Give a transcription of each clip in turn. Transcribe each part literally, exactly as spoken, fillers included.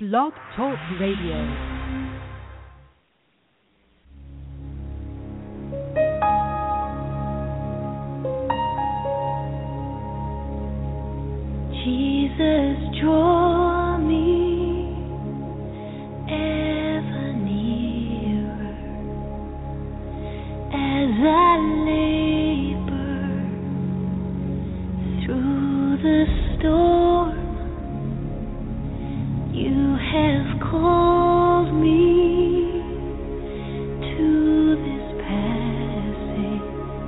Blog Talk Radio. Jesus, draw me ever nearer as I labor through the storm. You have called me to this passage,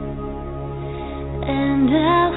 and I'll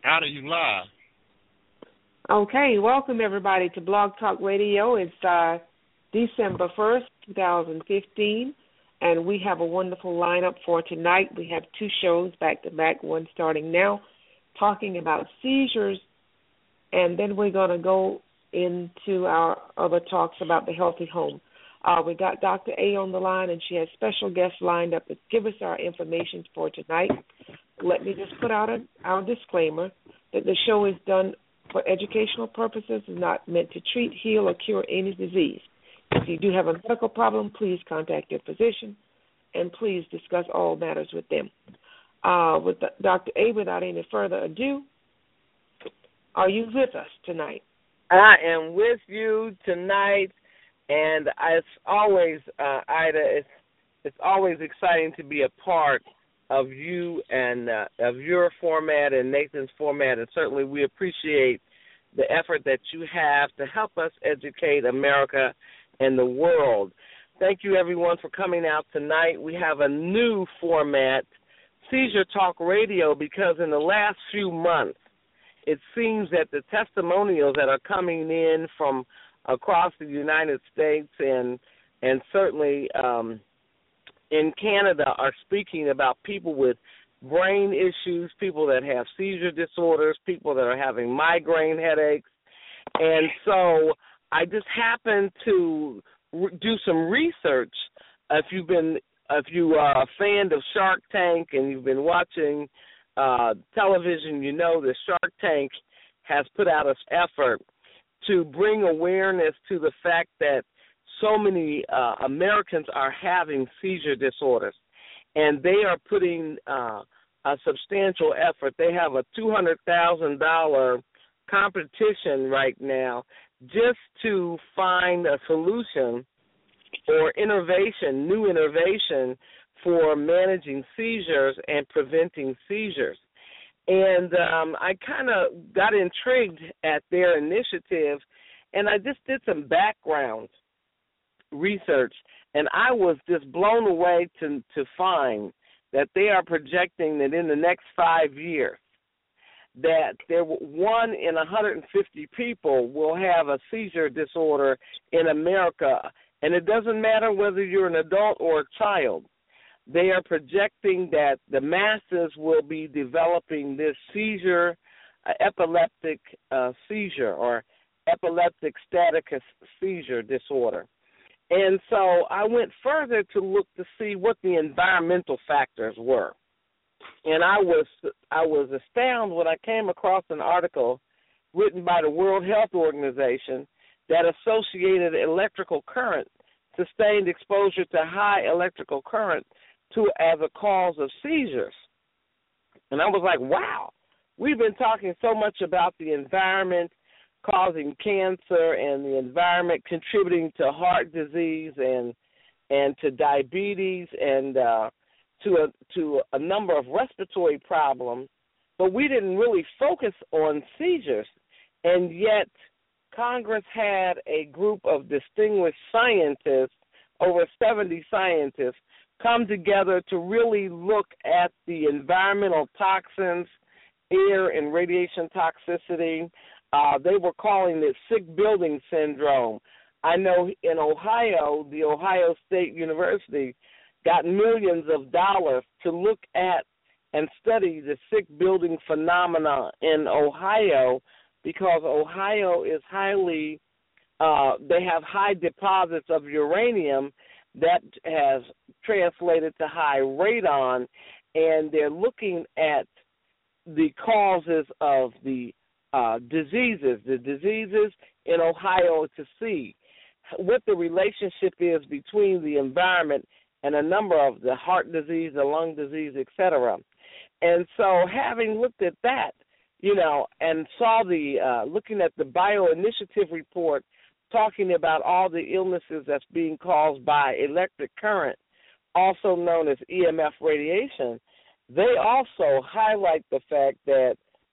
How do you lie? Okay, welcome everybody to Blog Talk Radio. It's uh, December first, twenty fifteen, and we have a wonderful lineup for tonight. We have two shows back to back, one starting now, talking about seizures, and then we're going to go into our other talks about the healthy home. Uh, we got Doctor A on the line, and she has special guests lined up to give us our information for tonight. Let me just put out a, our disclaimer that the show is done for educational purposes, is not meant to treat, heal, or cure any disease. If you do have a medical problem, please contact your physician, and please discuss all matters with them. Uh, with the, Doctor A, without any further ado, are you with us tonight? I am with you tonight, and as always, uh, Ida, it's it's always exciting to be a part of you and uh, of your format and Nathan's format, and certainly we appreciate the effort that you have to help us educate America and the world. Thank you, everyone, for coming out tonight. We have a new format, Seizure Talk Radio, because in the last few months, it seems that the testimonials that are coming in from across the United States and and certainly um, in Canada are speaking about people with brain issues, people that have seizure disorders, people that are having migraine headaches. And so I just happened to re- do some research. If you've been, if you are a fan of Shark Tank and you've been watching uh, television, you know that Shark Tank has put out an effort to bring awareness to the fact that so many uh, Americans are having seizure disorders, and they are putting uh, a substantial effort. They have a two hundred thousand dollars competition right now just to find a solution or innovation, new innovation for managing seizures and preventing seizures. And um, I kind of got intrigued at their initiative, and I just did some background research, and I was just blown away to to find that they are projecting that in the next five years that there one in one hundred fifty people will have a seizure disorder in America, and it doesn't matter whether you're an adult or a child. They are projecting that the masses will be developing this seizure, uh, epileptic uh, seizure or epileptic static seizure disorder. And so I went further to look to see what the environmental factors were. And I was I was astounded when I came across an article written by the World Health Organization that associated electrical current, sustained exposure to high electrical current, to as a cause of seizures. And I was like, wow, we've been talking so much about the environment causing cancer and the environment contributing to heart disease and and to diabetes and uh, to a to a number of respiratory problems, but we didn't really focus on seizures. And yet Congress had a group of distinguished scientists, over seventy scientists, come together to really look at the environmental toxins, air and radiation toxicity. Uh, they were calling it sick building syndrome. I know in Ohio, the Ohio State University got millions of dollars to look at and study the sick building phenomena in Ohio because Ohio is highly, uh, they have high deposits of uranium that has translated to high radon, and they're looking at the causes of the uh, diseases, the diseases in Ohio to see what the relationship is between the environment and a number of the heart disease, the lung disease, et cetera. And so having looked at that, you know, and saw the, uh, looking at the bioinitiative report talking about all the illnesses that's being caused by electric current, also known as E M F radiation, they also highlight the fact that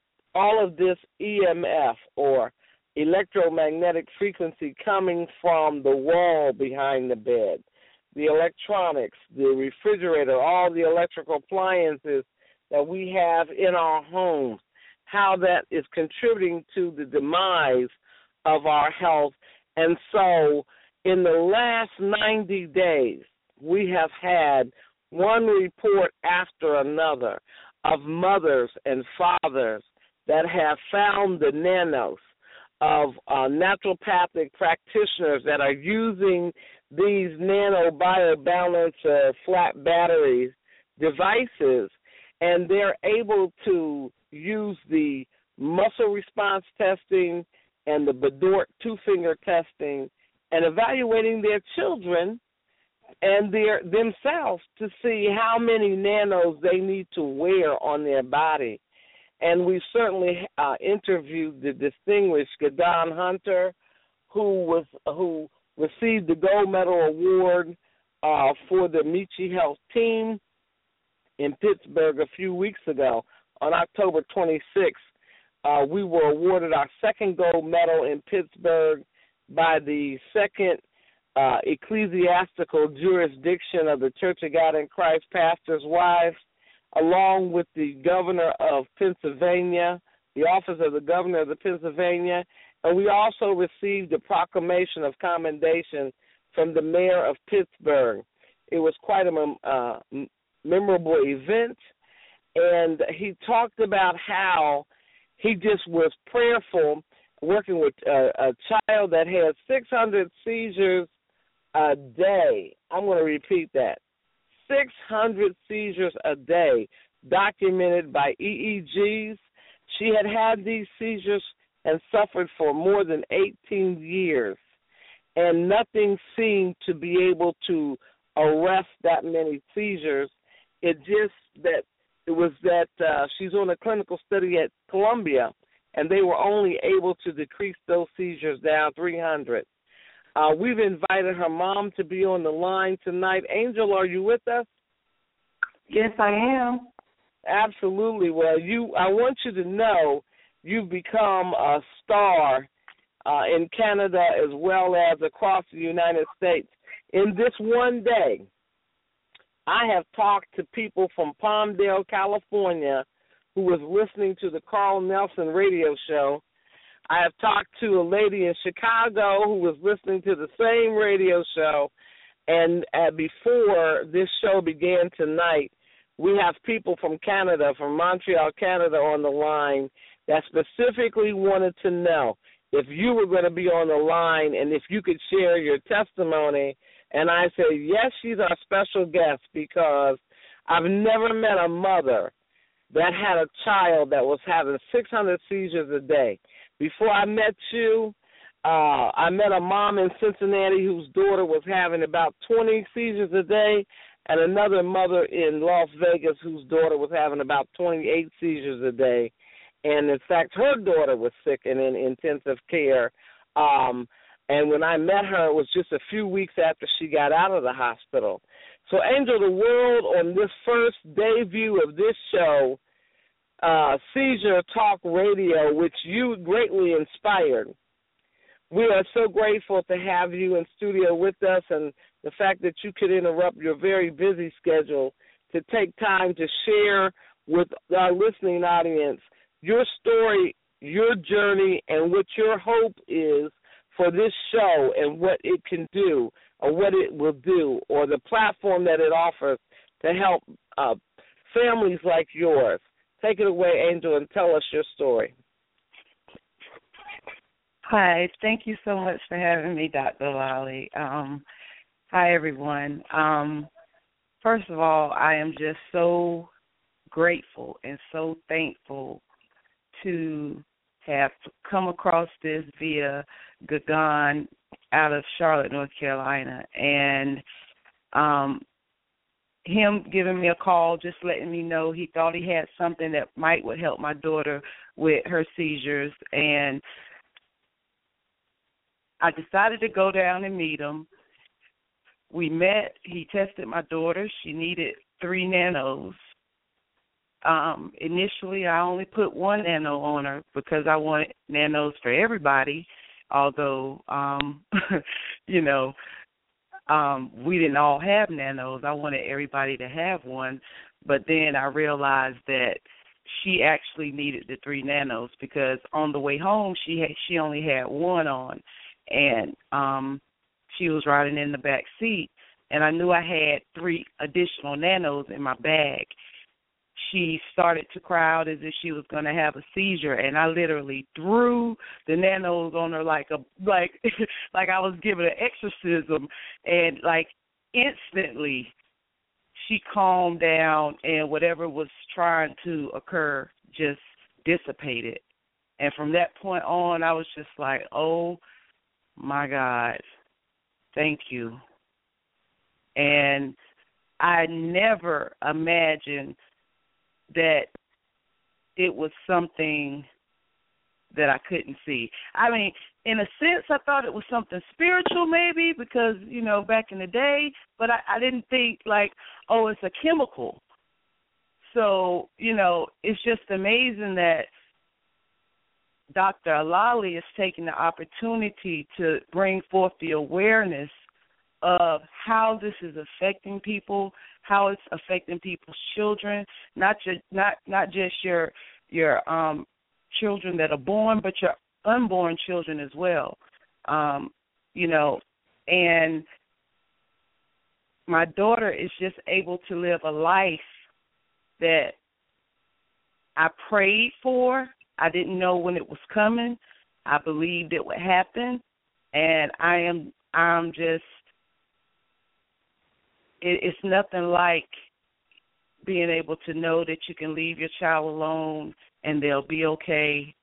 all of this E M F or electromagnetic frequency coming from the wall behind the bed, the electronics, the refrigerator, all the electrical appliances that we have in our homes, how that is contributing to the demise of our health. And so in the last ninety days, we have had one report after another of mothers and fathers that have found the nanos, of uh, naturopathic practitioners that are using these nano biobalance uh, flat batteries devices, and they're able to use the muscle response testing and the Bedort two-finger testing and evaluating their children and their themselves to see how many nanos they need to wear on their body. And we certainly uh, interviewed the distinguished Gadon Hunter, who was who received the gold medal award uh, for the Michi Health team in Pittsburgh a few weeks ago. On October twenty-sixth, uh, we were awarded our second gold medal in Pittsburgh by the second uh, ecclesiastical jurisdiction of the Church of God in Christ Pastors' Wives, along with the governor of Pennsylvania, the office of the governor of the Pennsylvania, and we also received a proclamation of commendation from the mayor of Pittsburgh. It was quite a uh, memorable event, and he talked about how he just was prayerful, working with a, a child that had six hundred seizures a day. I'm going to repeat that. six hundred seizures a day, documented by E E Gs. She had had these seizures and suffered for more than eighteen years, and nothing seemed to be able to arrest that many seizures. It just that it was that uh, she's on a clinical study at Columbia, and they were only able to decrease those seizures down three hundred. Uh, we've invited her mom to be on the line tonight. Angel, are you with us? Yes, I am. Absolutely. Well, you, I want you to know you've become a star uh, in Canada as well as across the United States. In this one day, I have talked to people from Palmdale, California, who was listening to the Carl Nelson radio show. I have talked to a lady in Chicago who was listening to the same radio show. And uh, before this show began tonight, we have people from Canada, from Montreal, Canada, on the line that specifically wanted to know if you were going to be on the line and if you could share your testimony. And I said, yes, she's our special guest, because I've never met a mother that had a child that was having six hundred seizures a day. Before I met you, uh, I met a mom in Cincinnati whose daughter was having about twenty seizures a day, and another mother in Las Vegas whose daughter was having about twenty-eight seizures a day. And, in fact, her daughter was sick and in intensive care. Um, and when I met her, it was just a few weeks after she got out of the hospital. So, Angel, the world, on this first debut of this show, uh, Seizure Talk Radio, which you greatly inspired, we are so grateful to have you in studio with us, and the fact that you could interrupt your very busy schedule to take time to share with our listening audience your story, your journey, and what your hope is for this show and what it can do or what it will do, or the platform that it offers to help uh, families like yours. Take it away, Angel, and tell us your story. Hi, thank you so much for having me, Doctor Lally. Um, hi, everyone. Um, first of all, I am just so grateful and so thankful to have come across this via Gagan out of Charlotte, North Carolina, and um, him giving me a call, just letting me know he thought he had something that might would help my daughter with her seizures, and I decided to go down and meet him. We met. He tested my daughter. She needed three nanos. Um, initially, I only put one nano on her because I wanted nanos for everybody, although, um, you know, um, we didn't all have nanos. I wanted everybody to have one. But then I realized that she actually needed the three nanos because on the way home she had she only had one on, and um, she was riding in the back seat, and I knew I had three additional nanos in my bag. She started to cry out as if she was going to have a seizure, and I literally threw the nanos on her like a like like I was giving an exorcism, and like instantly she calmed down, and whatever was trying to occur just dissipated. And from that point on, I was just like, oh my God, thank you. And I never imagined that it was something that I couldn't see. I mean, in a sense, I thought it was something spiritual maybe because, you know, back in the day, but I, I didn't think like, oh, it's a chemical. So, you know, it's just amazing that Doctor Alali is taking the opportunity to bring forth the awareness of how this is affecting people, how it's affecting people's children, not just not not just your your um, children that are born, but your unborn children as well. Um, you know, and my daughter is just able to live a life that I prayed for. I didn't know when it was coming. I believed it would happen, and I am I'm just. It's nothing like being able to know that you can leave your child alone and they'll be okay.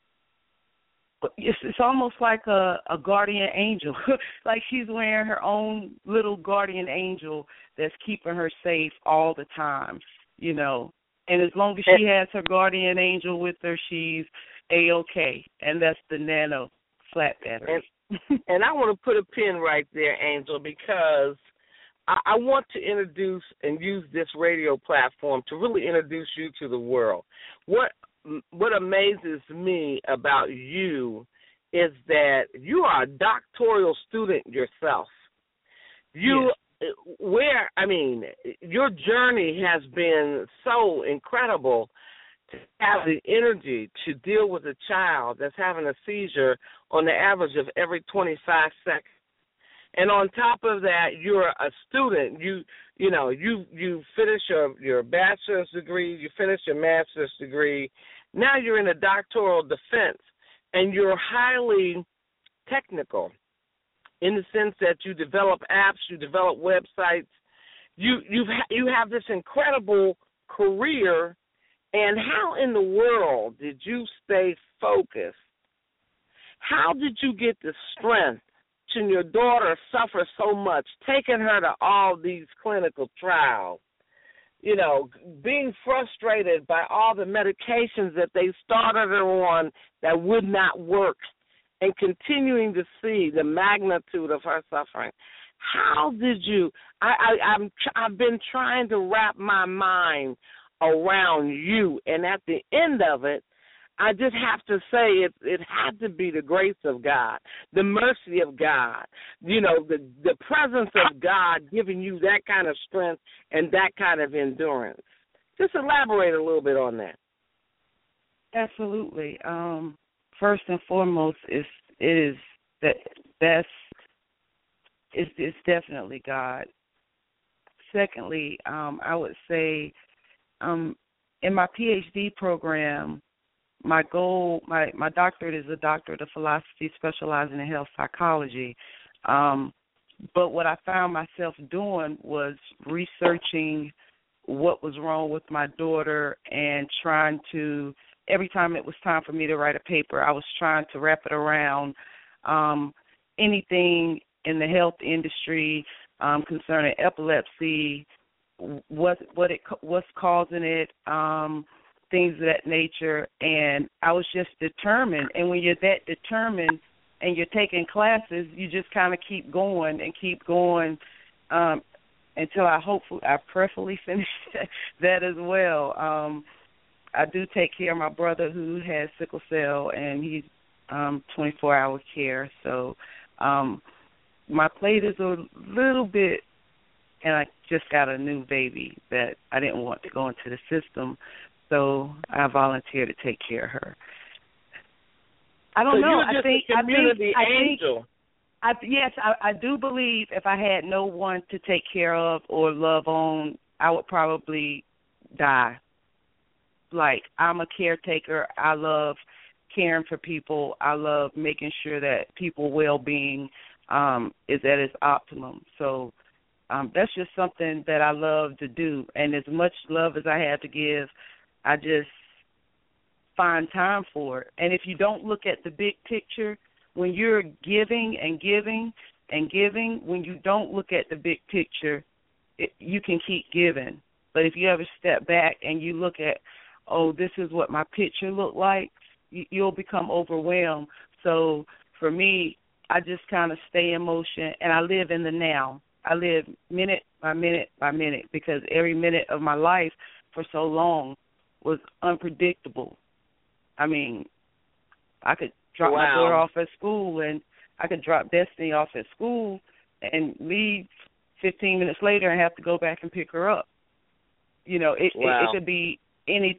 It's, it's almost like a, a guardian angel, like she's wearing her own little guardian angel that's keeping her safe all the time, you know. And as long as she has her guardian angel with her, she's A-okay, and that's the nano flat battery. And, and I want to put a pin right there, Angel, because I want to introduce and use this radio platform to really introduce you to the world. What what amazes me about you is that you are a doctoral student yourself. You, yes. where I mean, your journey has been so incredible to have the energy to deal with a child that's having a seizure on the average of every twenty-five seconds. And on top of that, you're a student. You you know, you you finish your, your bachelor's degree, you finish your master's degree. Now you're in a doctoral defense, and you're highly technical in the sense that you develop apps, you develop websites. You you you have this incredible career. And how in the world did you stay focused? How did you get the strength? And your daughter suffers so much, taking her to all these clinical trials, you know, being frustrated by all the medications that they started her on that would not work, and continuing to see the magnitude of her suffering. How did you? I, I, I'm, I've been trying to wrap my mind around you, and at the end of it, I just have to say it it had to be the grace of God, the mercy of God, you know, the, the presence of God giving you that kind of strength and that kind of endurance. Just elaborate a little bit on that. Absolutely. Um, first and foremost, is it is that that's it's, it's definitely God. Secondly, um, I would say um, in my PhD program, My goal, my, my doctorate is a doctorate of philosophy specializing in health psychology. Um, but what I found myself doing was researching what was wrong with my daughter and trying to, every time it was time for me to write a paper, I was trying to wrap it around um, anything in the health industry um, concerning epilepsy, what, what it, what's causing it, um, things of that nature, and I was just determined. And when you're that determined and you're taking classes, you just kind of keep going and keep going um, until I hopefully, I prayerfully finish that as well. Um, I do take care of my brother who has sickle cell, and he's um, twenty-four hour care. So um, my plate is a little bit, and I just got a new baby that I didn't want to go into the system. So I volunteered to take care of her. I don't so know. You're I just think a community I think, angel. I think, I, yes, I, I do believe if I had no one to take care of or love on, I would probably die. Like, I'm a caretaker. I love caring for people. I love making sure that people's well-being um, is at its optimum. So um, that's just something that I love to do. And as much love as I have to give, I just find time for it. And if you don't look at the big picture, when you're giving and giving and giving, when you don't look at the big picture, it, you can keep giving. But if you ever step back and you look at, oh, this is what my picture looked like, you, you'll become overwhelmed. So for me, I just kind of stay in motion, and I live in the now. I live minute by minute by minute, because every minute of my life for so long was unpredictable. I mean, I could drop wow. my daughter off at school, and I could drop Destiny off at school and leave fifteen minutes later and have to go back and pick her up. You know, it, wow. it, it could be any,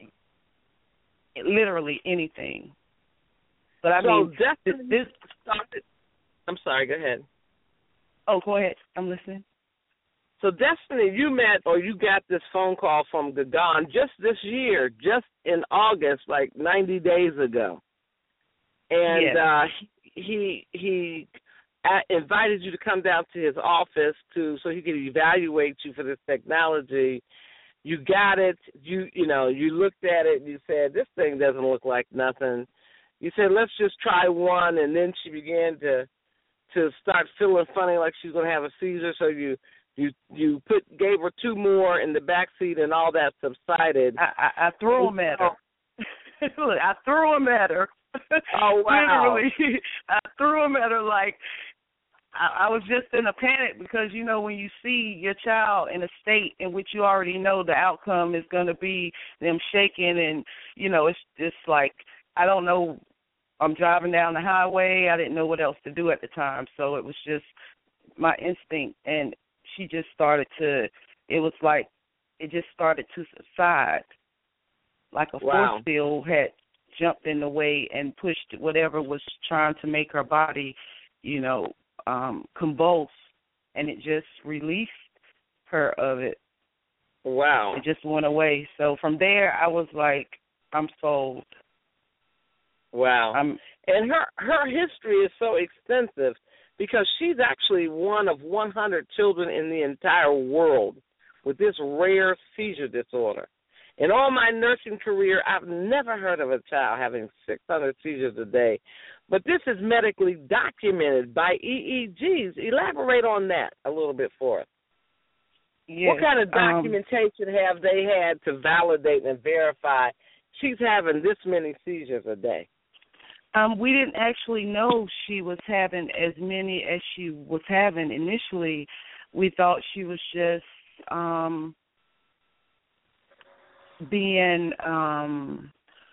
literally anything. But I so mean, Destiny this, started. I'm sorry. Go ahead. Oh, go ahead. I'm listening. So, Destiny, you met or you got this phone call from Gagan just this year, just in August, like ninety days ago. And yes. uh, he he uh, invited you to come down to his office to so he could evaluate you for this technology. You got it. You you know, you looked at it and you said, this thing doesn't look like nothing. You said, let's just try one, and then she began to to start feeling funny, like she's going to have a seizure, so you You you put gave her two more in the back seat, and all that subsided. I, I, I threw them at her. Look, I threw them at her. Oh wow! Literally, I threw them at her like I, I was just in a panic, because you know when you see your child in a state in which you already know the outcome is going to be them shaking, and you know it's just like I don't know. I'm driving down the highway. I didn't know what else to do at the time, so it was just my instinct, and she just started to, it was like, it just started to subside, like a wow. force field had jumped in the way and pushed whatever was trying to make her body, you know, um, convulse, and it just released her of it. Wow. It just went away. So from there, I was like, I'm sold. Wow. I'm, and her, her history is so extensive, because she's actually one of one hundred children in the entire world with this rare seizure disorder. In all my nursing career, I've never heard of a child having six hundred seizures a day. But this is medically documented by E E Gs. Elaborate on that a little bit for us. yes, What kind of documentation um, have they had to validate and verify she's having this many seizures a day? Um, we didn't actually know she was having as many as she was having initially. We thought she was just um, being um,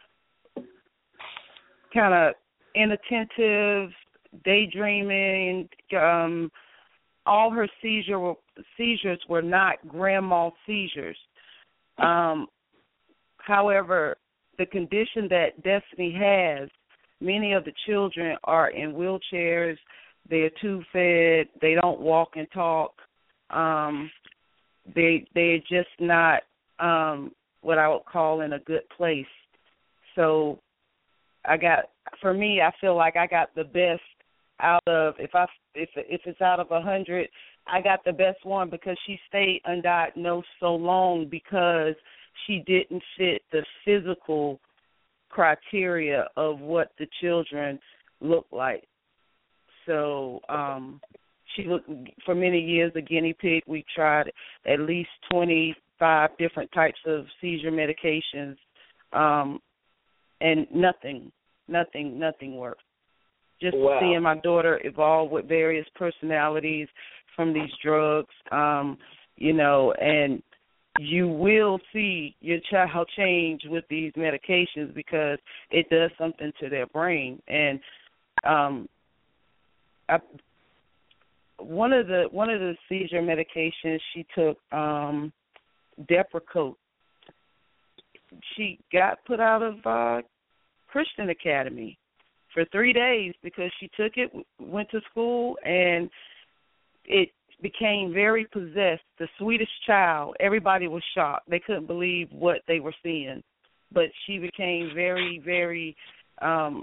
kind of inattentive, daydreaming. Um, all her seizure seizures were not grand mal seizures. Um, however, the condition that Destiny has, many of the children are in wheelchairs. They're tube-fed. They don't walk and talk. Um, they they're just not um, what I would call in a good place. So I got for me, I feel like I got the best out of if I if if it's out of a hundred, I got the best one, because she stayed undiagnosed so long because she didn't fit the physical criteria of what the children look like. So um, she looked, for many years, a guinea pig. We tried at least twenty-five different types of seizure medications, um, and nothing, nothing, nothing worked. Just wow. seeing my daughter evolve with various personalities from these drugs, um, you know, and you will see your child change with these medications, because it does something to their brain. And um, I, one of the one of the seizure medications she took, um, Depakote, she got put out of uh, Christian Academy for three days because she took it, went to school, and it became very possessed. The sweetest child. Everybody was shocked. They couldn't believe what they were seeing. But she became very, very um,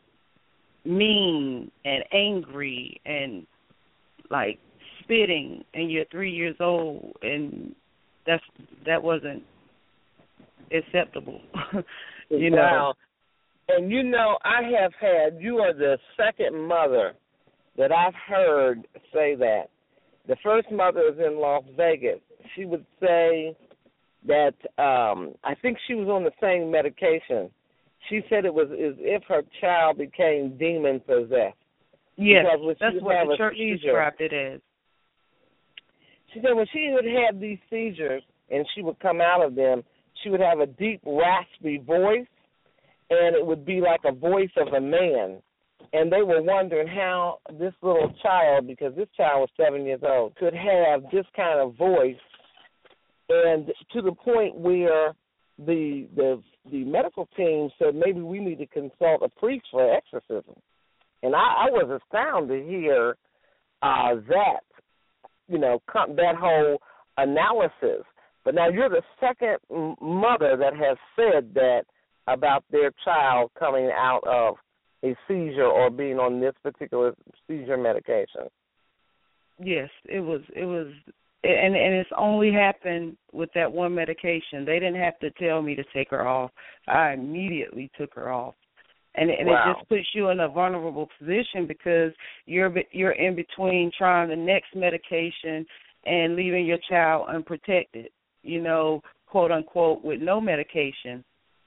mean and angry and, like, spitting, and you're three years old, and that's that wasn't acceptable. you know. Wow. And, you know, I have had, you are the second mother that I've heard say that. The first mother is in Las Vegas. She would say that um, I think she was on the same medication. She said it was as if her child became demon-possessed. Yes, that's what the church seizure, described it as. She said when she would have these seizures and she would come out of them, she would have a deep, raspy voice, and it would be like a voice of a man. And they were wondering how this little child, because this child was seven years old, could have this kind of voice, and to the point where the the the medical team said maybe we need to consult a priest for exorcism. And I, I was astounded to hear uh, that, you know, that whole analysis. But now you're the second mother that has said that about their child coming out of a seizure or being on this particular seizure medication. Yes, it was. It was, and and it's only happened with that one medication. They didn't have to tell me to take her off. I immediately took her off, and and wow. It just puts you in a vulnerable position because you're you're in between trying the next medication and leaving your child unprotected. You know, quote unquote, with no medication.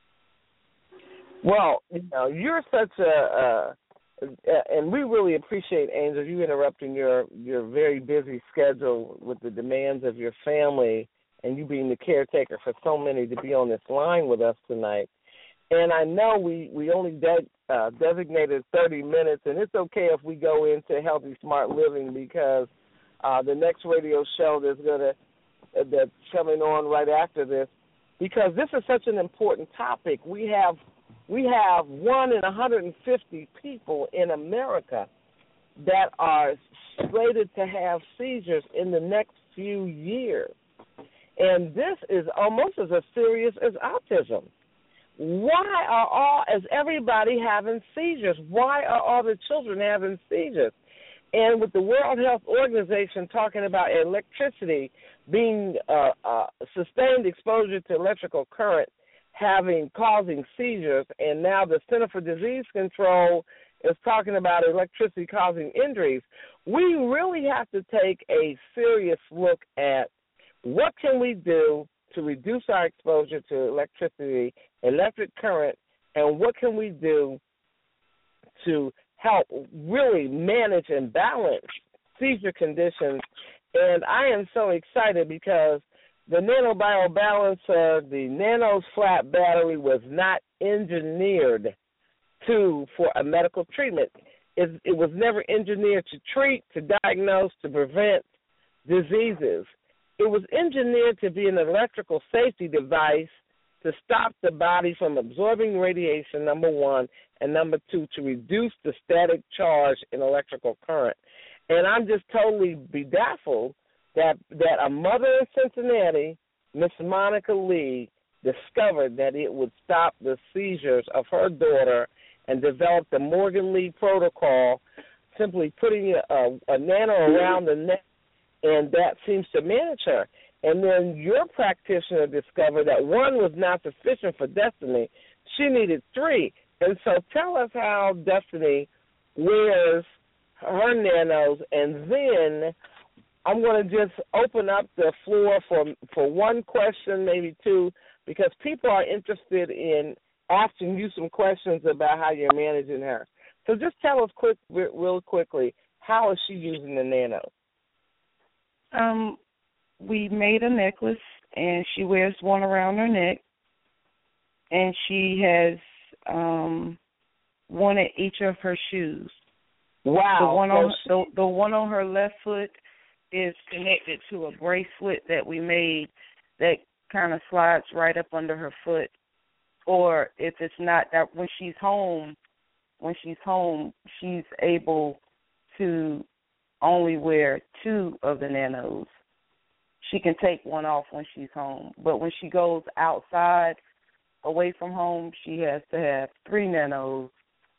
Well, you know, you're such a, uh, and we really appreciate, Angel, you interrupting your, your very busy schedule with the demands of your family and you being the caretaker for so many to be on this line with us tonight. And I know we, we only de- uh, designated thirty minutes, and it's okay if we go into Healthy Smart Living because uh, the next radio show that's gonna uh, that's coming on right after this, because this is such an important topic. We have We have one in one hundred fifty people in America that are slated to have seizures in the next few years. And this is almost as serious as autism. Why are all, is everybody having seizures? Why are all the children having seizures? And with the World Health Organization talking about electricity being uh, uh, sustained exposure to electrical current having causing seizures, and now the Center for Disease Control is talking about electricity causing injuries, we really have to take a serious look at what can we do to reduce our exposure to electricity, electric current, and what can we do to help really manage and balance seizure conditions. And I am so excited because the NanoBioBalancer, the Nano's flat battery, was not engineered to for a medical treatment. It, it was never engineered to treat, to diagnose, to prevent diseases. It was engineered to be an electrical safety device to stop the body from absorbing radiation, number one, and number two, to reduce the static charge in electrical current. And I'm just totally bedazzled that that a mother in Cincinnati, Miss Monica Lee, discovered that it would stop the seizures of her daughter and developed the Morgan Lee protocol, simply putting a, a, a nano around the neck, and that seems to manage her. And then your practitioner discovered that one was not sufficient for Destiny. She needed three. And so tell us how Destiny wears her nanos, and then I'm going to just open up the floor for for one question, maybe two, because people are interested in asking you some questions about how you're managing her. So just tell us quick, real quickly, how is she using the nano? Um, we made a necklace, and she wears one around her neck, and she has um, one at each of her shoes. Wow. The one on the, the one on her left foot is connected to a bracelet that we made that kind of slides right up under her foot, or if it's not that when she's home, when she's home, she's able to only wear two of the nanos. She can take one off when she's home, but when she goes outside, away from home, she has to have three nanos.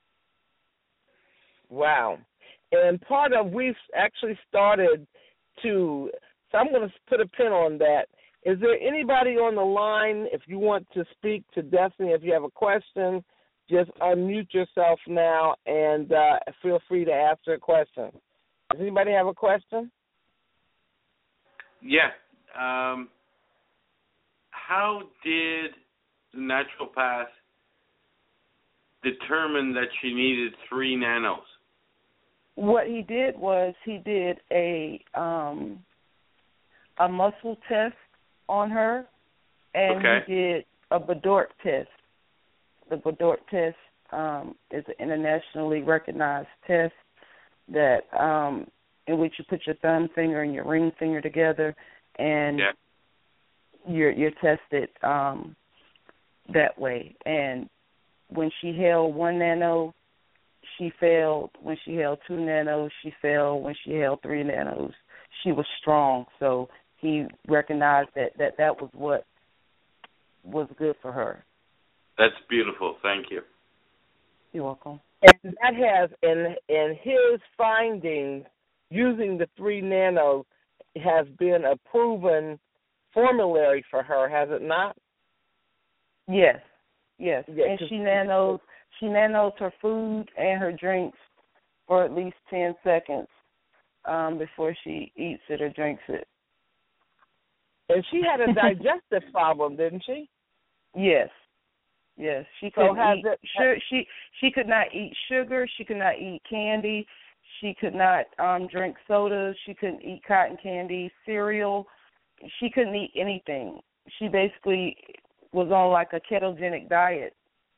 Wow. And part of, we've actually started to, so I'm going to put a pin on that. Is there anybody on the line, if you want to speak to Destiny, if you have a question, just unmute yourself now and uh, feel free to ask her a question. Does anybody have a question? Yeah. Um, how did the naturopath determine that she needed three nanos? What he did was he did a um, a muscle test on her, and okay. he did a Bedort test. The Bedort test um, is an internationally recognized test that um, in which you put your thumb finger and your ring finger together, and yeah. you're you're tested um, that way. And when she held one nano, she failed. When she held two nanos, she failed. When she held three nanos, she was strong. So he recognized that that, that was what was good for her. That's beautiful. Thank you. You're welcome. And that has, in in his findings, using the three nanos has been a proven formulary for her, has it not? Yes, yes. Yeah, and she nanos, she nanos her food and her drinks for at least ten seconds um, before she eats it or drinks it. And she had a digestive problem, didn't she? Yes. Yes, she so couldn't has eat. It, sugar, she she could not eat sugar. She could not eat candy. She could not um, drink sodas. She couldn't eat cotton candy, cereal. She couldn't eat anything. She basically was on like a ketogenic diet.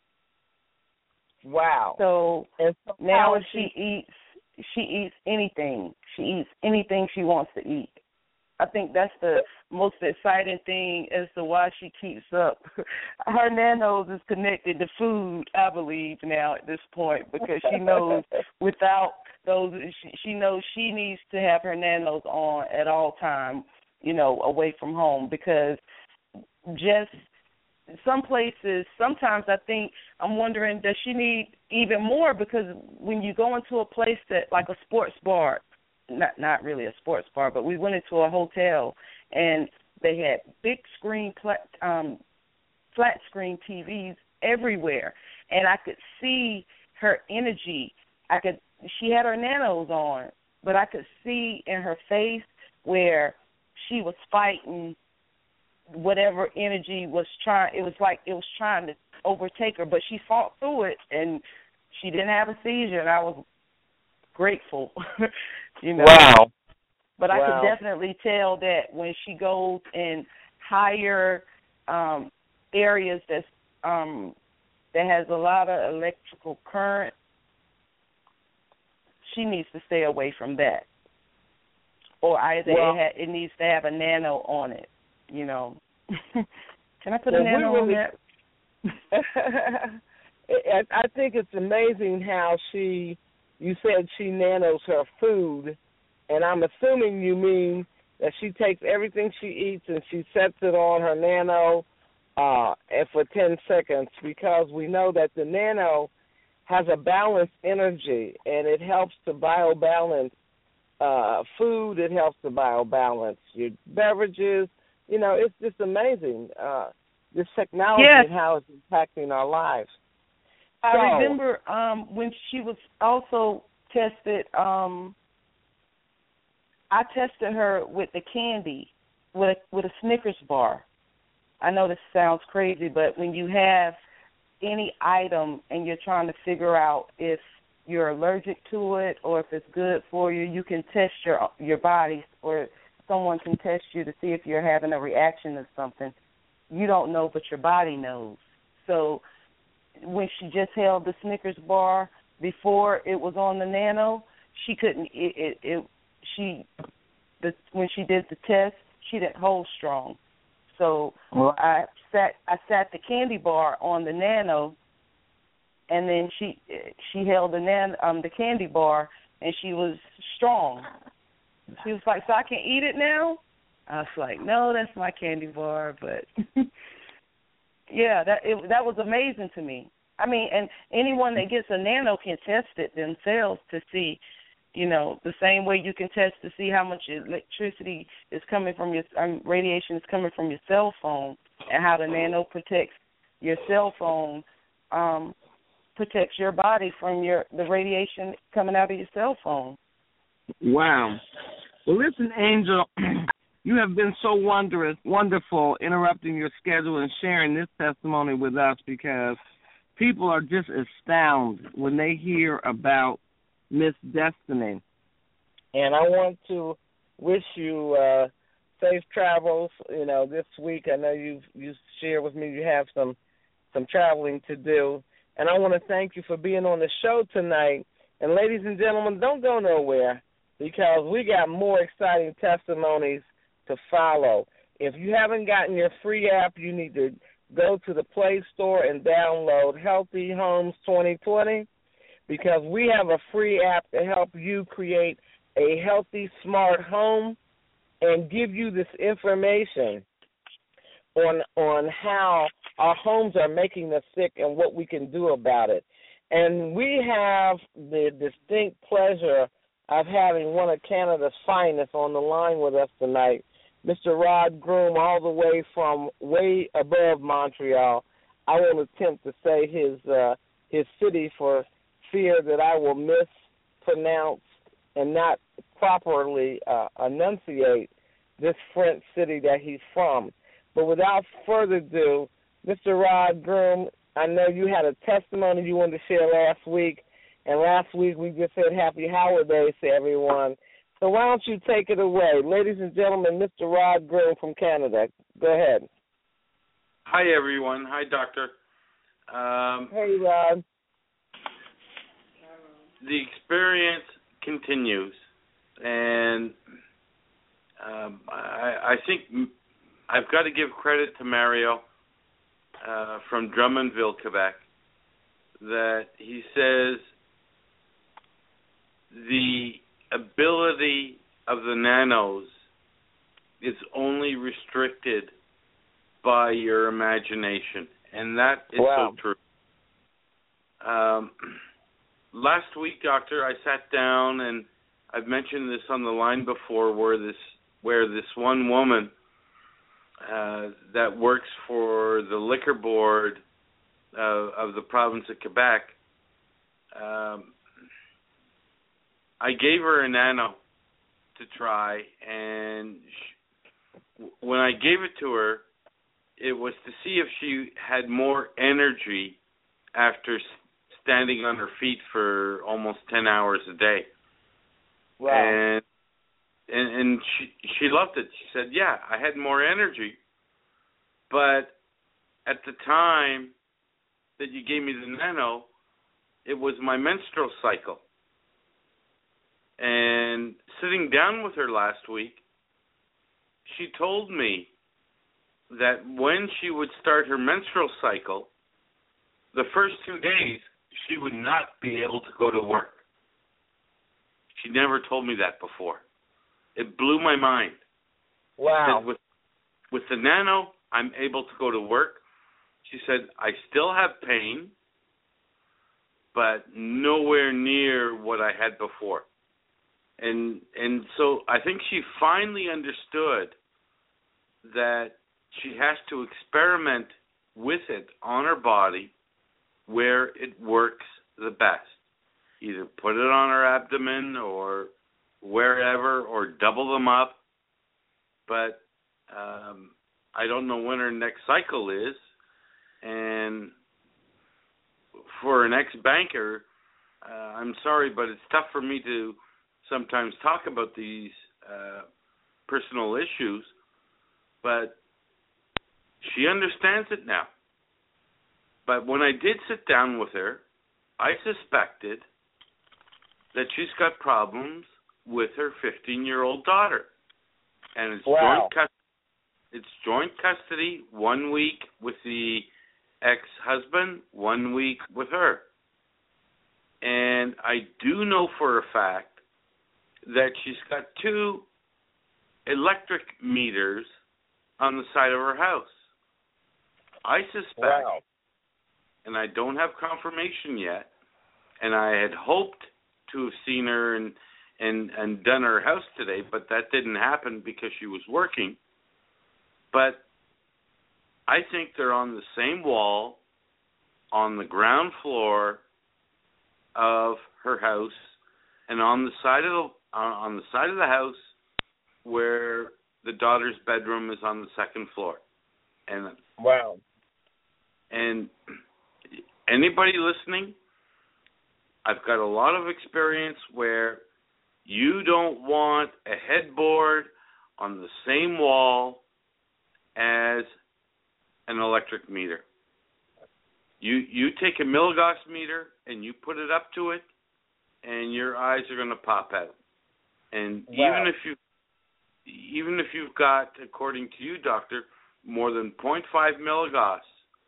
Wow. So, and so now she, she eats. She eats anything. She eats anything she wants to eat. I think that's the most exciting thing as to why she keeps up. Her nanos is connected to food, I believe, now at this point, because she knows without those, she, she knows she needs to have her nanos on at all times, you know, away from home, because just some places, sometimes I think, I'm wondering, does she need even more? Because when you go into a place that, like a sports bar, Not not really a sports bar, but we went into a hotel and they had big screen, um, flat screen T Vs everywhere, and I could see her energy. I could. She had her nanos on, but I could see in her face where she was fighting whatever energy was trying. It was like it was trying to overtake her, but she fought through it, and she didn't have a seizure. And I was grateful. You know, wow. But wow. I could definitely tell that when she goes in higher um, areas that's, um, that has a lot of electrical current, she needs to stay away from that. Or either well, it, ha- it needs to have a nano on it, you know. Can I put well, a nano really, on that? I think it's amazing how she... You said she nanos her food, and I'm assuming you mean that she takes everything she eats and she sets it on her nano uh, and for ten seconds, because we know that the nano has a balanced energy, and it helps to biobalance uh, food. It helps to biobalance your beverages. You know, it's just amazing, uh, this technology yes. and how it's impacting our lives. I so, remember um, when she was also tested, um, I tested her with the candy, with a, with a Snickers bar. I know this sounds crazy, but when you have any item and you're trying to figure out if you're allergic to it or if it's good for you, you can test your your body, or someone can test you to see if you're having a reaction to something. You don't know, but your body knows. So when she just held the Snickers bar before it was on the nano, she couldn't. It, it, it she the when she did the test, she didn't hold strong. So well, I sat I sat the candy bar on the Nano, and then she she held the nan um the candy bar, and she was strong. She was like, "So I can eat it now?" I was like, "No, that's my candy bar." But yeah, that it, that was amazing to me. I mean, and anyone that gets a Nano can test it themselves to see, you know, the same way you can test to see how much electricity is coming from your um, radiation is coming from your cell phone, and how the Nano protects your cell phone, um, protects your body from your the radiation coming out of your cell phone. Wow. Well, listen, Angel, you have been so wondrous, wonderful, interrupting your schedule and sharing this testimony with us, because people are just astounded when they hear about Miss Destiny. And I want to wish you uh, safe travels, you know, this week. I know you've you shared with me you have some, some traveling to do. And I want to thank you for being on the show tonight. And ladies and gentlemen, don't go nowhere, because we got more exciting testimonies to follow. If you haven't gotten your free app, you need to go to the Play Store and download Healthy Homes twenty twenty, because we have a free app to help you create a healthy, smart home and give you this information on on how our homes are making us sick and what we can do about it. And we have the distinct pleasure of having one of Canada's finest on the line with us tonight, Mister Rod Groom, all the way from way above Montreal. I won't attempt to say his uh, his city for fear that I will mispronounce and not properly uh, enunciate this French city that he's from. But without further ado, Mister Rod Groom, I know you had a testimony you wanted to share last week, and last week we just said happy holidays to everyone. So why don't you take it away? Ladies and gentlemen, Mister Rod Groom from Canada. Go ahead. Hi, everyone. Hi, Doctor. Um, hey, Rod. The experience continues, and um, I, I think I've got to give credit to Mario uh, from Drummondville, Quebec, that he says the ability of the nanos is only restricted by your imagination, and that is wow. so true. Um, last week, Doctor, I sat down, and I've mentioned this on the line before, where this where this one woman uh, that works for the liquor board uh, of the province of Quebec, um, I gave her a nano to try, and she, when I gave it to her, it was to see if she had more energy after standing on her feet for almost ten hours a day. Wow. And and, and she she loved it. She said, yeah, I had more energy, but at the time that you gave me the nano, it was my menstrual cycle. And sitting down with her last week, she told me that when she would start her menstrual cycle, the first two days she would not be able to go to work. She never told me that before. It blew my mind. Wow. With, with the nano, I'm able to go to work. She said, I still have pain, but nowhere near what I had before. And and so I think she finally understood that she has to experiment with it on her body where it works the best. Either put it on her abdomen or wherever, or double them up. But um, I don't know when her next cycle is. And for an ex-banker, uh, I'm sorry, but it's tough for me to sometimes talk about these uh, personal issues, but she understands it now. But when I did sit down with her, I suspected that she's got problems with her fifteen-year-old daughter, and it's wow. joint custody. it's joint custody, one week with the ex-husband, one week with her. And I do know for a fact that she's got two electric meters on the side of her house. I suspect, wow. and I don't have confirmation yet, and I had hoped to have seen her and, and, and done her house today, but that didn't happen because she was working. But I think they're on the same wall on the ground floor of her house, and on the side of the on the side of the house where the daughter's bedroom is on the second floor. And wow. And anybody listening, I've got a lot of experience where you don't want a headboard on the same wall as an electric meter. You you take a Milgauss meter and you put it up to it, and your eyes are going to pop out. And wow. even if you even if you've got, according to you, doctor, more than zero point five Milgauss,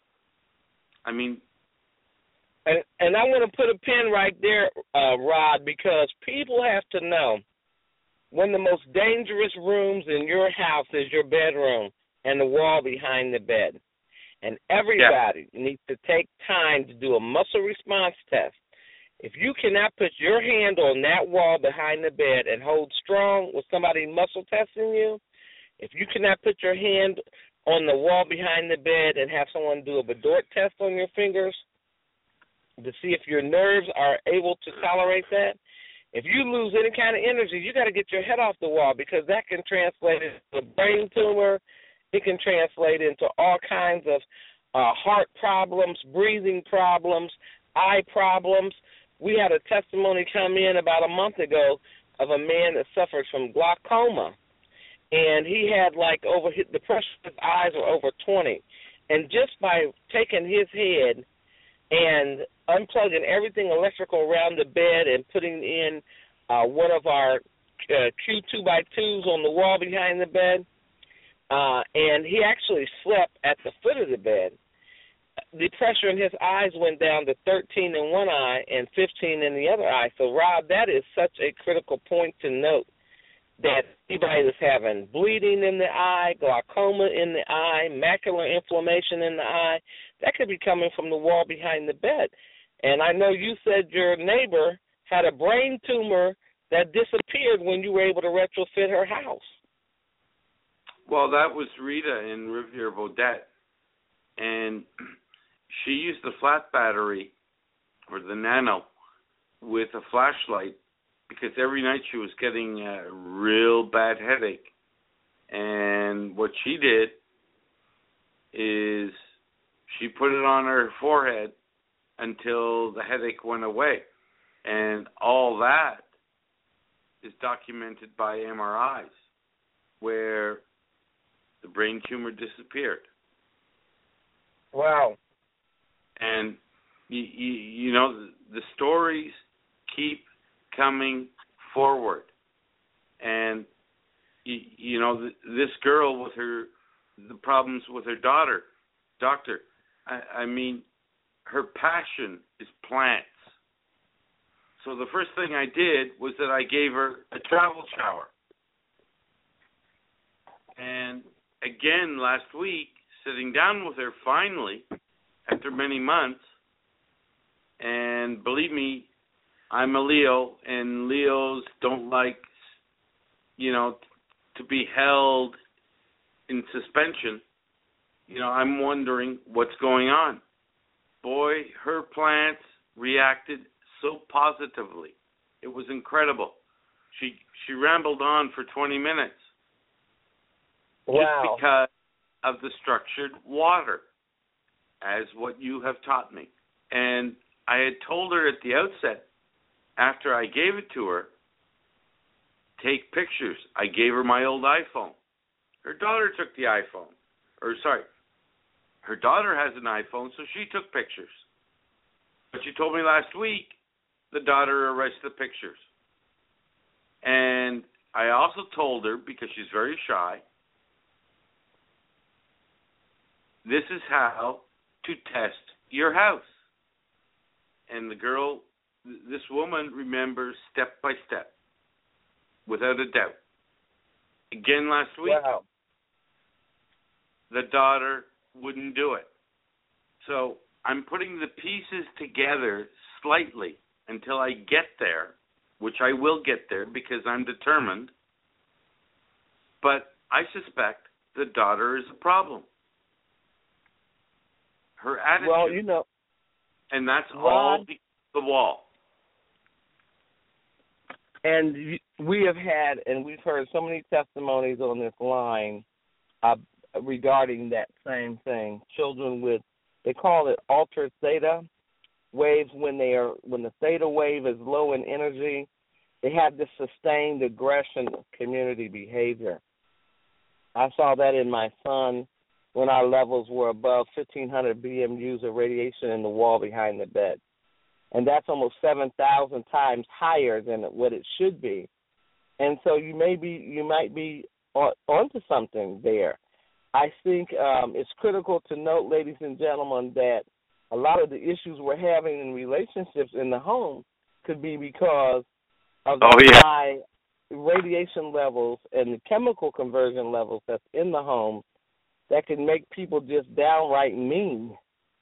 I mean. And and I want to put a pin right there, uh, Rod, because people have to know one of the most dangerous rooms in your house is your bedroom and the wall behind the bed. And everybody yeah. needs to take time to do a muscle response test. If you cannot put your hand on that wall behind the bed and hold strong with somebody muscle testing you, if you cannot put your hand on the wall behind the bed and have someone do a Bedort test on your fingers to see if your nerves are able to tolerate that, if you lose any kind of energy, you got to get your head off the wall, because that can translate into a brain tumor. It can translate into all kinds of uh, heart problems, breathing problems, eye problems. We had a testimony come in about a month ago of a man that suffered from glaucoma, and he had like over the pressure of his eyes were over twenty. And just by taking his head and unplugging everything electrical around the bed and putting in uh, one of our uh, Q two by twos on the wall behind the bed, Uh, and he actually slept at the foot of the bed. The pressure in his eyes went down to thirteen in one eye and fifteen in the other eye. So, Rob, that is such a critical point to note, that anybody that's having bleeding in the eye, glaucoma in the eye, macular inflammation in the eye, that could be coming from the wall behind the bed. And I know you said your neighbor had a brain tumor that disappeared when you were able to retrofit her house. Well, that was Rita in Riviera-Baudette, and she used the flat battery, or the Nano, with a flashlight, because every night she was getting a real bad headache. And what she did is she put it on her forehead until the headache went away. And all that is documented by M R Is, where the brain tumor disappeared. Wow. And, you, you, you know, the, the stories keep coming forward. And, you, you know, the, this girl with her, the problems with her daughter, doctor, I, I mean, her passion is plants. So the first thing I did was that I gave her a travel shower. And again, last week, sitting down with her finally, after many months, and believe me, I'm a Leo, and Leos don't like, you know, to be held in suspension. You know, I'm wondering what's going on. Boy, her plants reacted so positively. It was incredible. She she rambled on for twenty minutes. Wow. Just because of the structured water, as what you have taught me. And I had told her at the outset, after I gave it to her, take pictures. I gave her my old iPhone. Her daughter took the iPhone. Or, sorry, her daughter has an iPhone, so she took pictures. But she told me last week the daughter erased the pictures. And I also told her, because she's very shy, this is how to test your house. And the girl, this woman remembers step by step, without a doubt. Again last week, Wow. the daughter wouldn't do it. So I'm putting the pieces together slightly until I get there, which I will get there because I'm determined. But I suspect the daughter is a problem. Her attitude. Well, you know. And that's Ron, all because of the wall. And we have had, and we've heard so many testimonies on this line uh, regarding that same thing. Children with, they call it altered theta waves. When they are, when the theta wave is low in energy, they have this sustained aggression community behavior. I saw that in my son when our levels were above fifteen hundred B M Us of radiation in the wall behind the bed. And that's almost seven thousand times higher than what it should be. And so you may be, you might be on, onto something there. I think um, it's critical to note, ladies and gentlemen, that a lot of the issues we're having in relationships in the home could be because of the Oh, yeah. high radiation levels and the chemical conversion levels that's in the home that can make people just downright mean.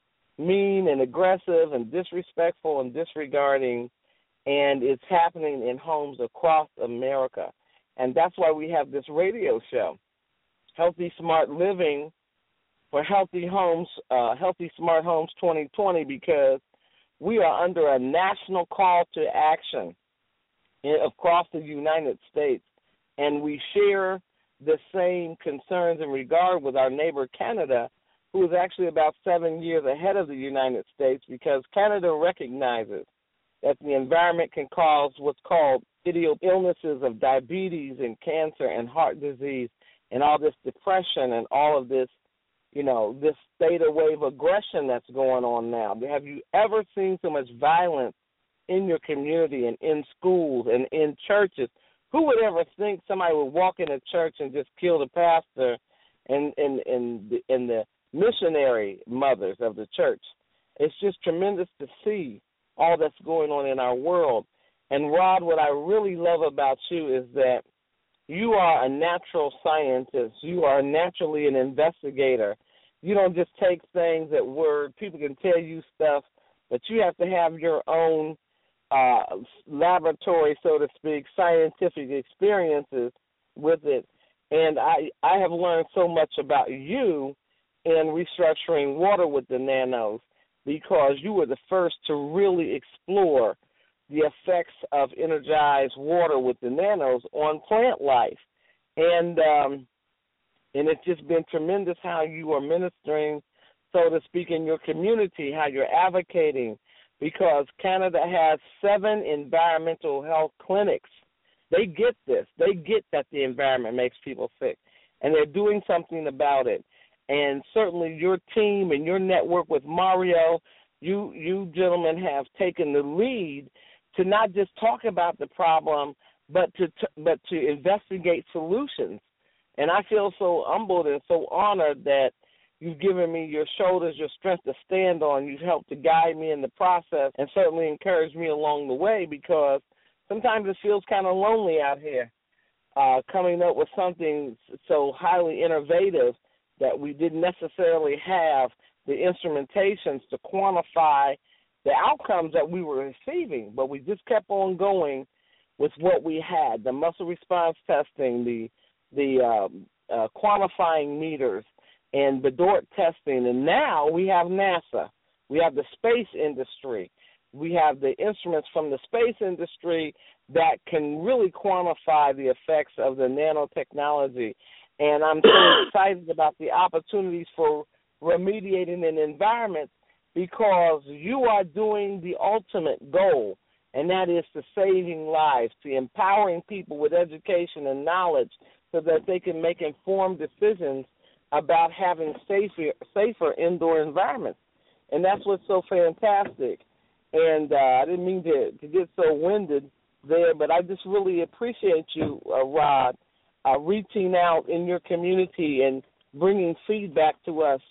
mean and aggressive and disrespectful and disregarding, and it's happening in homes across America. And that's why we have this radio show, Healthy Smart Living for Healthy Homes, uh, Healthy Smart Homes twenty twenty, because we are under a national call to action in, across the United States, and we share the same concerns and regard with our neighbor Canada, who is actually about seven years ahead of the United States, because Canada recognizes that the environment can cause what's called idiot illnesses of diabetes and cancer and heart disease and all this depression and all of this, you know, this theta wave aggression that's going on now. Have you ever seen so much violence in your community and in schools and in churches? Who would ever think somebody would walk in a church and just kill the pastor and, and, and, the, and the missionary mothers of the church? It's just tremendous to see all that's going on in our world. And, Rod, what I really love about you is that you are a natural scientist. You are naturally an investigator. You don't just take things at word. People can tell you stuff, but you have to have your own uh, laboratory, so to speak, scientific experiences with it. And I, I have learned so much about you in restructuring water with the nanos, because you were the first to really explore the effects of energized water with the nanos on plant life. And um, and it's just been tremendous how you are ministering, so to speak, in your community, how you're advocating, because Canada has seven environmental health clinics. They get this. They get that the environment makes people sick, and they're doing something about it. And certainly your team and your network with Mario, you you gentlemen have taken the lead to not just talk about the problem, but to but to investigate solutions. And I feel so humbled and so honored that you've given me your shoulders, your strength to stand on. You've helped to guide me in the process and certainly encouraged me along the way, because sometimes it feels kind of lonely out here, uh, coming up with something so highly innovative that we didn't necessarily have the instrumentations to quantify the outcomes that we were receiving, but we just kept on going with what we had, the muscle response testing, the the um, uh, quantifying meters, and the D O R T testing. And now we have NASA. We have the space industry. We have the instruments from the space industry that can really quantify the effects of the nanotechnology. And I'm so excited about the opportunities for remediating an environment, because you are doing the ultimate goal, and that is to saving lives, to empowering people with education and knowledge so that they can make informed decisions about having safer, safer indoor environments. And that's what's so fantastic. And uh, I didn't mean to, to get so winded there, but I just really appreciate you, uh, Rod, uh, reaching out in your community and bringing feedback to us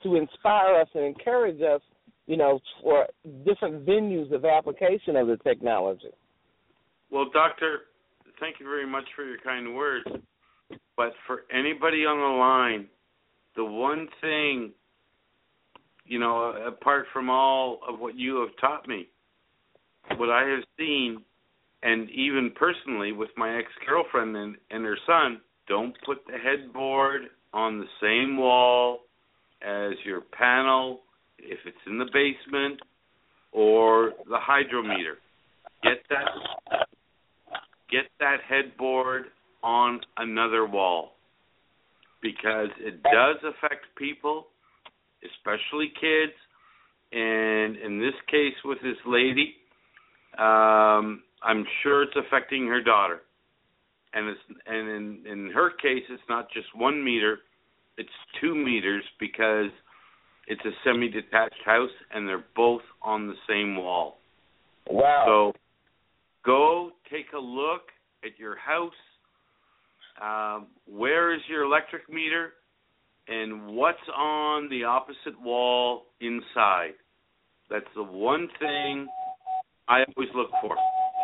to inspire us and encourage us, you know, for different venues of application of the technology. Well, Doctor, thank you very much for your kind words. But for anybody on the line, the one thing, you know, apart from all of what you have taught me, what I have seen, and even personally with my ex-girlfriend and, and her son, don't put the headboard on the same wall as your panel, if it's in the basement, or the hydrometer. Get that, get that headboard on another wall, because it does affect people, especially kids. And in this case with this lady, um, I'm sure it's affecting her daughter. And it's and in, in her case, it's not just one meter, it's two meters, because it's a semi-detached house and they're both on the same wall. Wow. So go take a look at your house. Um, where is your electric meter, and what's on the opposite wall inside? That's the one thing I always look for.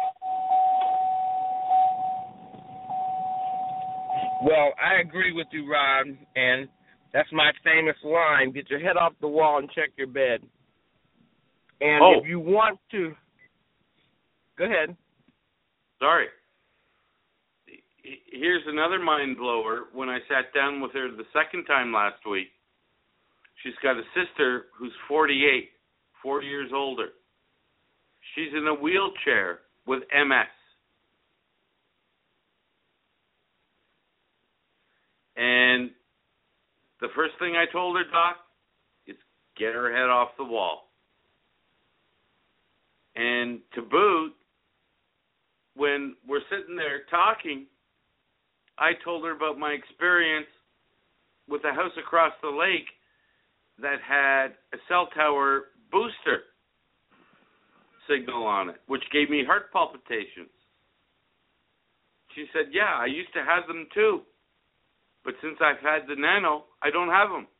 Well, I agree with you, Rod, and that's my famous line: get your head off the wall and check your bed. And oh. if you want to, go ahead. Sorry. Here's another mind blower. When I sat down with her the second time last week, she's got a sister who's forty-eight, four years older. She's in a wheelchair with M S. And the first thing I told her, Doc, is get her head off the wall. And to boot, when we're sitting there talking, I told her about my experience with a house across the lake that had a cell tower booster signal on it, which gave me heart palpitations. She said, yeah, I used to have them too, but since I've had the Nano, I don't have them.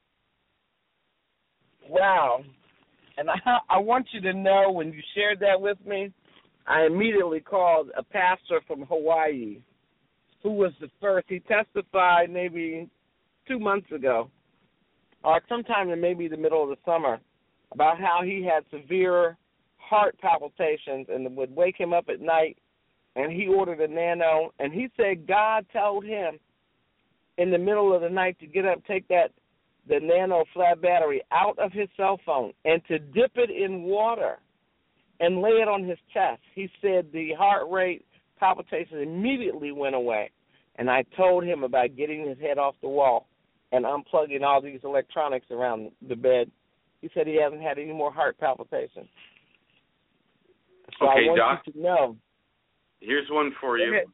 Wow. And I, I want you to know, when you shared that with me, I immediately called a pastor from Hawaii who was the first. He testified maybe two months ago, or sometime in maybe the middle of the summer, about how he had severe heart palpitations and would wake him up at night, and he ordered a Nano, and he said God told him in the middle of the night to get up, take that the Nano flat battery out of his cell phone and to dip it in water and lay it on his chest. He said the heart rate palpitations immediately went away. And I told him about getting his head off the wall and unplugging all these electronics around the bed. He said he hasn't had any more heart palpitations. So okay, I want Doc, you to know. Here's one for you. Okay.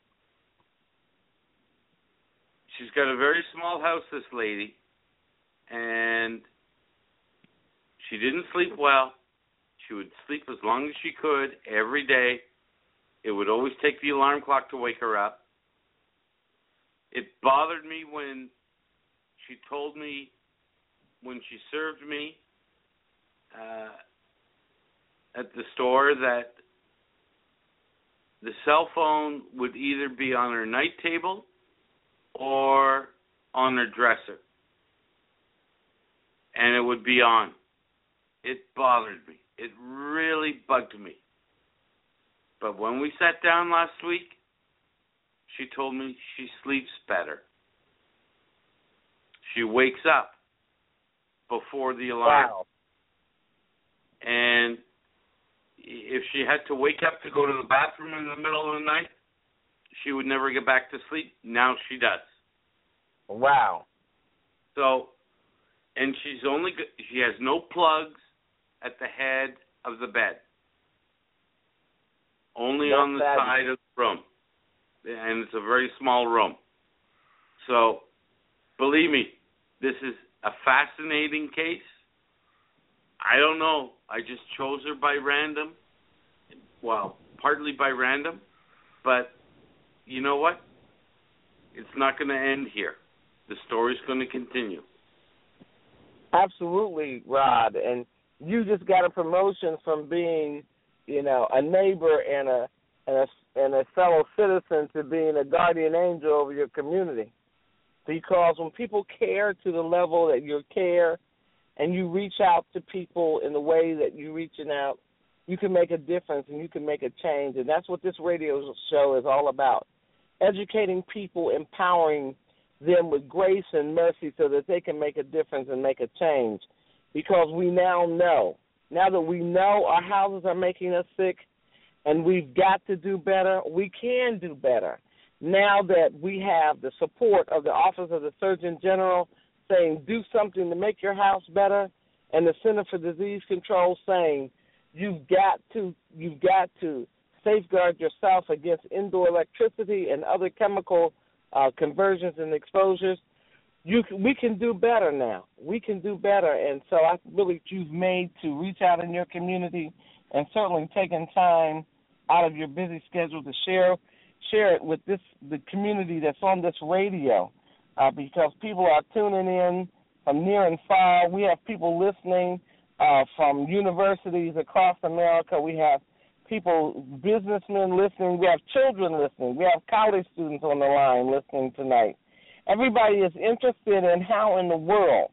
She's got a very small house, this lady, and she didn't sleep well. She would sleep as long as she could every day. It would always take the alarm clock to wake her up. It bothered me when she told me, when she served me uh, at the store, that the cell phone would either be on her night table or on her dresser, and it would be on. It bothered me. It really bugged me. But when we sat down last week, she told me she sleeps better. She wakes up before the alarm. Wow. And if she had to wake up to go to the bathroom in the middle of the night, she would never get back to sleep. Now she does. Wow. So, and she's only, she has no plugs at the head of the bed. Only That's on the fabulous. side of the room. And it's a very small room. So, believe me, this is a fascinating case. I don't know. I just chose her by random. Well, partly by random. But you know what? It's not going to end here. The story's going to continue. Absolutely, Rod. And you just got a promotion from being, you know, a neighbor and a and a and a fellow citizen to being a guardian angel over your community. Because when people care to the level that you care, and you reach out to people in the way that you're reaching out, you can make a difference and you can make a change. And that's what this radio show is all about, educating people, empowering them with grace and mercy so that they can make a difference and make a change. Because we now know, now that we know our houses are making us sick and we've got to do better, we can do better. Now that we have the support of the Office of the Surgeon General saying do something to make your house better, and the Center for Disease Control saying you've got to you've got to safeguard yourself against indoor electricity and other chemical uh, conversions and exposures, you can, we can do better now. We can do better, and so I really you've made to reach out in your community and certainly taking time out of your busy schedule to share share it with this the community that's on this radio, uh, because people are tuning in from near and far. We have people listening uh, from universities across America. We have people, businessmen listening. We have children listening. We have college students on the line listening tonight. Everybody is interested in how in the world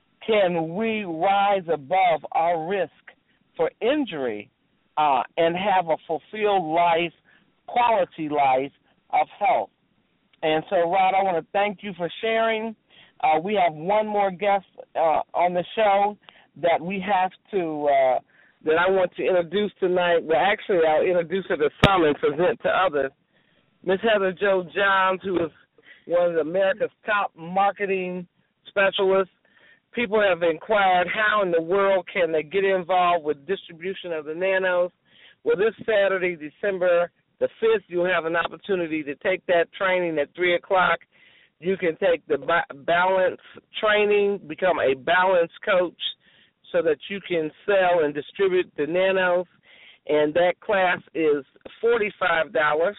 can we rise above our risk for injury uh, and have a fulfilled life, quality life of health. And so, Rod, I want to thank you for sharing. Uh, we have one more guest uh, on the show that we have to, uh, that I want to introduce tonight. Well, actually, I'll introduce her to some and present to others. Miss Heather Jo Johns, who is one of America's top marketing specialists. People have inquired how in the world can they get involved with distribution of the nanos. Well, this Saturday, December the fifth, you'll have an opportunity to take that training at three o'clock. You can take the balance training, become a balance coach so that you can sell and distribute the nanos. And that class is forty-five dollars.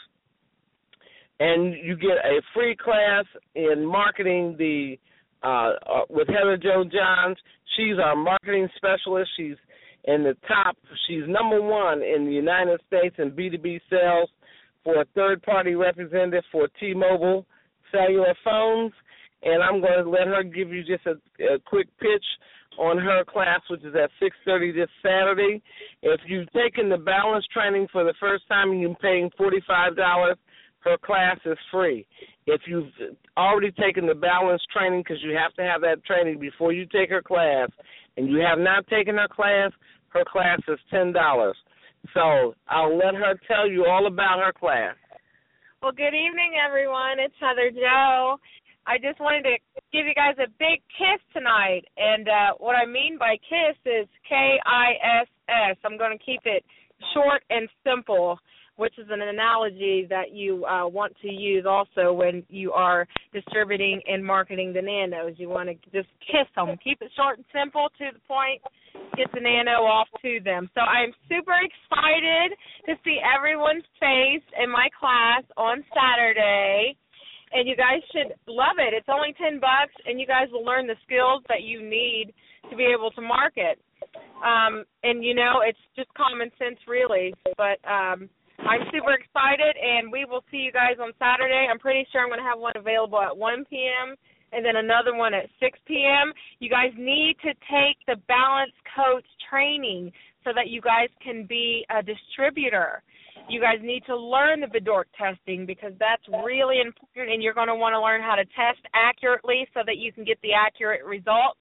And you get a free class in marketing the uh, uh, with Heather Jo Johns. She's our marketing specialist. She's in the top. She's number one in the United States in B two B sales for a third-party representative for T-Mobile cellular phones. And I'm going to let her give you just a, a quick pitch on her class, which is at six thirty this Saturday. If you've taken the balance training for the first time and you're paying forty-five dollars, her class is free. If you've already taken the balance training, because you have to have that training before you take her class, and you have not taken her class, her class is ten dollars. So I'll let her tell you all about her class. Well, good evening, everyone. It's Heather Jo. I just wanted to give you guys a big kiss tonight. And uh, what I mean by kiss is K I S S. I'm going to keep it short and simple, which is an analogy that you uh, want to use also when you are distributing and marketing the nanos. You want to just kiss them. Keep it short and simple, to the point, get the nano off to them. So I'm super excited to see everyone's face in my class on Saturday, and you guys should love it. It's only ten bucks, and you guys will learn the skills that you need to be able to market. Um, and, you know, it's just common sense, really, but um, I'm super excited, and we will see you guys on Saturday. I'm pretty sure I'm going to have one available at one p.m. and then another one at six p.m. You guys need to take the Balance Coach training so that you guys can be a distributor. You guys need to learn the Bedork testing because that's really important, and you're going to want to learn how to test accurately so that you can get the accurate results.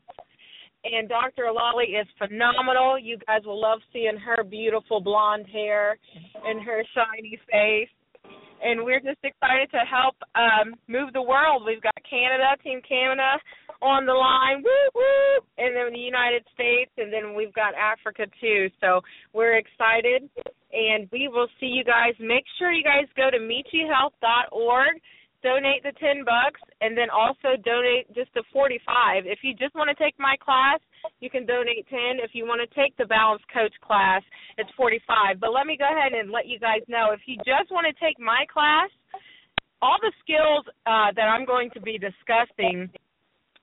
And Doctor Lally is phenomenal. You guys will love seeing her beautiful blonde hair and her shiny face. And we're just excited to help um, move the world. We've got Canada, Team Canada on the line, woo, woo, and then the United States, and then we've got Africa too. So we're excited, and we will see you guys. Make sure you guys go to meet you health dot org. Donate the ten bucks, and then also donate just the forty-five. If you just want to take my class, you can donate ten. If you want to take the Balance Coach class, it's forty-five. But let me go ahead and let you guys know, if you just want to take my class, all the skills uh, that I'm going to be discussing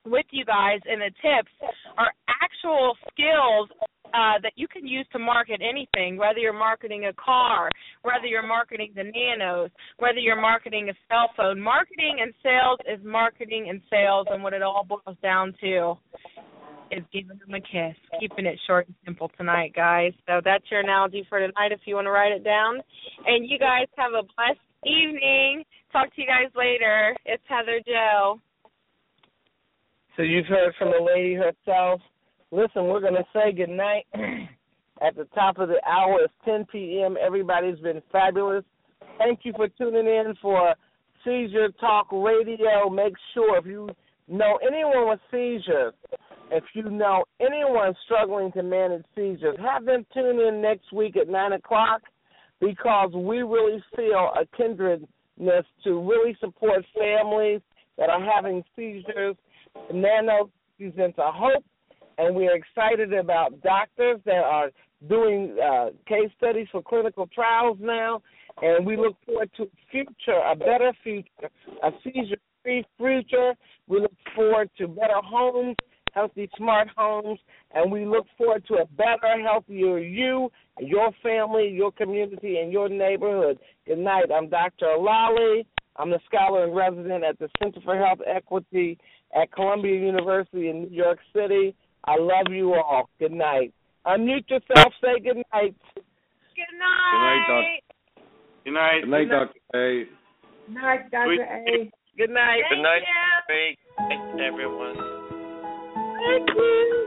with you guys, and the tips are actual skills uh, that you can use to market anything, whether you're marketing a car, whether you're marketing the Nanos, whether you're marketing a cell phone. Marketing and sales is marketing and sales, and what it all boils down to is giving them a kiss, keeping it short and simple tonight, guys. So that's your analogy for tonight if you want to write it down. And you guys have a blessed evening. Talk to you guys later. It's Heather Joe. So you've heard from the lady herself. Listen, we're going to say goodnight at the top of the hour. It's ten p.m. Everybody's been fabulous. Thank you for tuning in for Seizure Talk Radio. Make sure if you know anyone with seizures, if you know anyone struggling to manage seizures, have them tune in next week at nine o'clock because we really feel a kindredness to really support families that are having seizures. Nano presents a hope, and we're excited about doctors that are doing uh, case studies for clinical trials now, and we look forward to a future, a better future, a seizure-free future. We look forward to better homes, healthy, smart homes, and we look forward to a better, healthier you, your family, your community, and your neighborhood. Good night. I'm Doctor Olali. I'm the scholar and resident at the Center for Health Equity at Columbia University in New York City. I love you all. Good night. Unmute yourself. Say good night. Good night. Good night, Doctor. Good night. Good night, Doctor A. Good night, Doctor A. Good night. Thank Good night, you. Thanks, everyone. Thank you.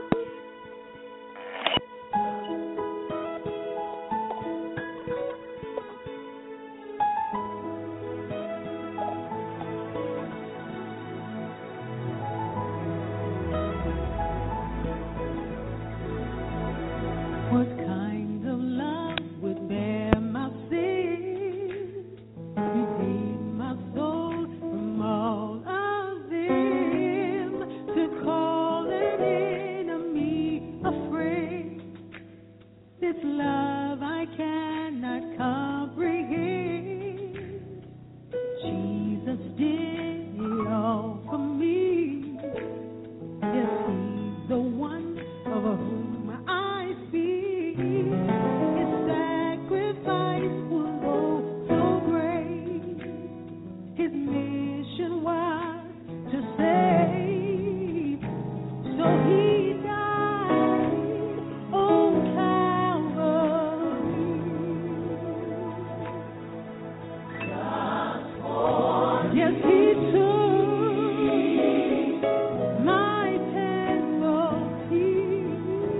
What kind of love would bear my sin? Redeem my soul from all of them, to call an enemy a friend. This love I cannot comprehend. Jesus did it all for me. Yes, he's the one of whom I speak. His sacrifice was oh so great. His mission was to save. So he died on Calvary. Yes, he took my penalty.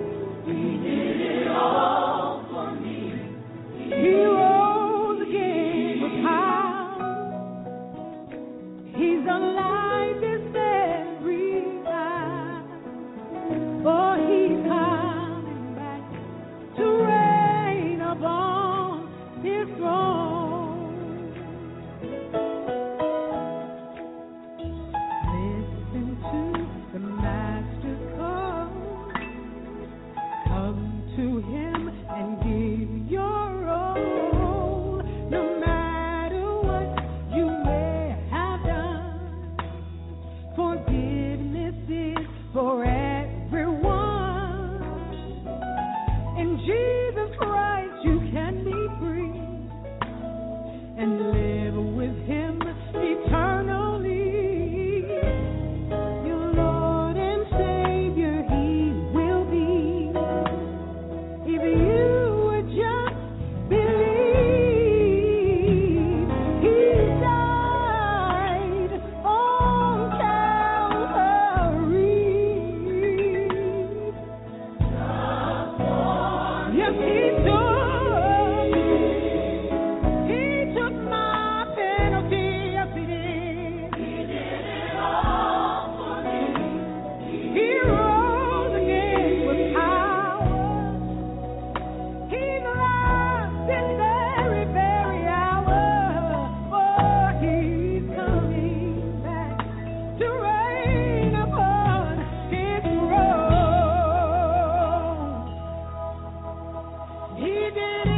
He rose again with power. He's alive this very hour. For he's coming back to reign upon his throne. Listen to the Master's call. Come to him and give your all. No matter what you may have done, forgiveness is for everyone. In Jesus Christ you can be free and live with him eternally. Your Lord and Savior he will be if you would just believe. He died on Calvary. Yes, he took, he took my penalty. Yes, he did. He did it all for me. He rose again with power. He's alive this very, very hour. For he's coming back to reign upon his throne. He did it.